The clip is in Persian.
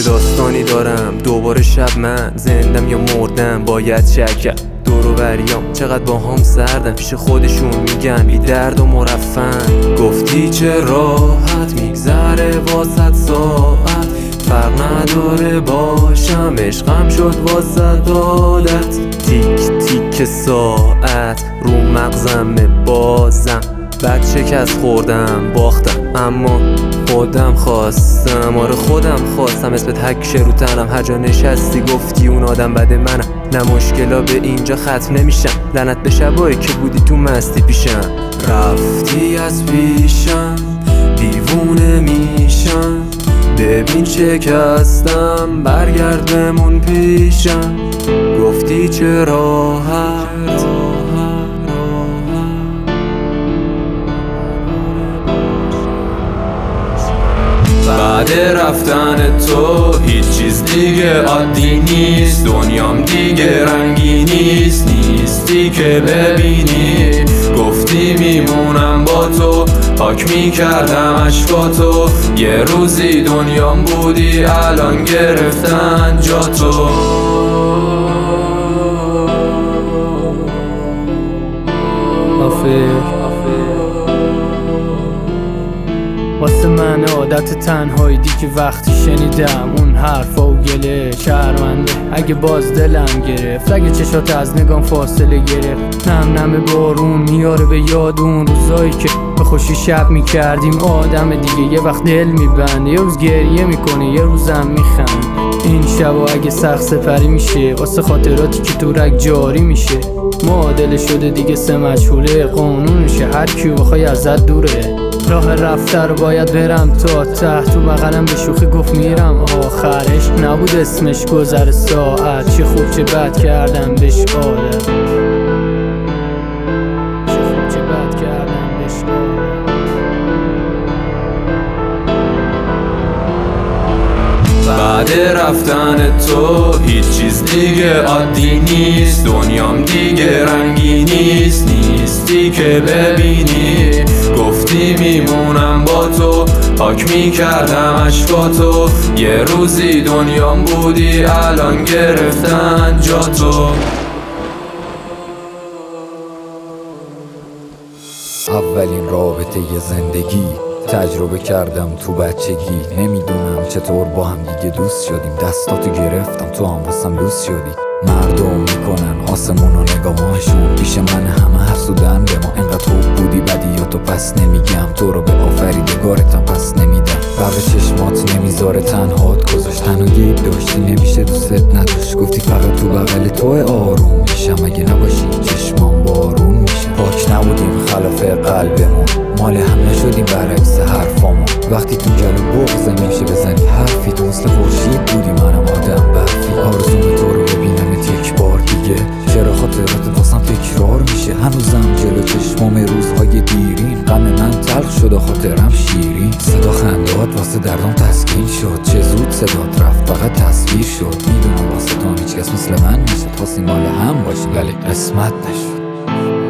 چه داستانی دارم دوباره شب من زندم یا مردم باید شک دور و بریام چقدر با هم سردن پیش خودشون میگن بی درد و مرفن گفتی چه راحت میگذره واسط ساعت فرق نداره باشم عشقم شد واسط عادت تیک تیک ساعت رو مغزم بازم بعد شکست خوردم باختم اما خودم خواستم آره خودم خواستم اسمت حکشه رو تنم هر جا نشستی گفتی اون آدم بده منم نه مشکلا به اینجا ختم نمیشن لعنت به شبایی که بودی تو مستی پیشم رفتی از پیشم دیوونه میشم ببین شکستم برگرد بمون پیشم گفتی چه راحت بعد رفتن تو هیچ چیز دیگه عادی نیست دنیام دیگه رنگی نیستی که ببینی گفتی میمونم با تو پاک میکردم اشکاتو یه روزی دنیام بودی الان گرفتن جا تو واسه من عادت تنهایی دی که وقتی شنیدم اون حرفا و گله شرمنده اگه باز دلم گرفت اگه چشات از نگام فاصله گرفت نم نم بارون میاره به یاد اون روزایی که به خوشی شب میکردیم آدم دیگه یه وقت دل میبنده یه روز گریه میکنه یه روزم میخند این شبا اگه سخت سپری میشه واسه خاطراتی که تو رگ جاری میشه معادله شده دیگه سه مجهوله قانونشه هر کیو بخوای ازت دوره راه رفته رو باید برم تا ته تو بغلم به شوخی گفت میرم آخرش نبود اسمش گذر ساعت چه خوب چه بد کردم بهش عادت بعد رفتن تو هیچ چیز دیگه عادی نیست دنیام دیگه رنگی نیستی که ببینی گفتی میمونم با تو پاک میکردم اشکاتو یه روزی دنیام بودی الان گرفتن جا تو اولین رابطه ی زندگی تجربه کردم تو بچگی نمیدونم چطور با هم دیگه دوست شدیم دستاتو گرفتم تو هم واسم لوس شدی مردم میکنن آسمون و نگاهاشون پیش من همه حسودن به ما انقدر خوب بودی بدیاتو پس نمیگم تو رو به آفریدگارتم پس نمیدم برق چشمات نمیذاره تنهات گذاشت تنها گیب داشتی نمیشه دوست نداشت گفتی فقط تو بغل تو آروم میشم اگه نباشی چشمام بارون میشه پاک نبودیم خلاف قلبمون مال هم نشدیم برعکس حرفامون وقتی تو جلو بغض نمیشه بزنی حرفی تو مثل خورشید بودی منم آدم برفی آرزوم تو رو ببینمت یک بار دیگه چرا خاطرات واسم تکرار میشه هنوزم جلو چشمام روزهای دیرین غم من تلخ شد و خاطرم شیرین صدا خندات واسه دردم تسکین شد چه زود صدات رفت فقط تصویر شد میدونم واسه تو هیچ کس مثل من نیست خواستیم مال هم باشیم ولی قسمت نشد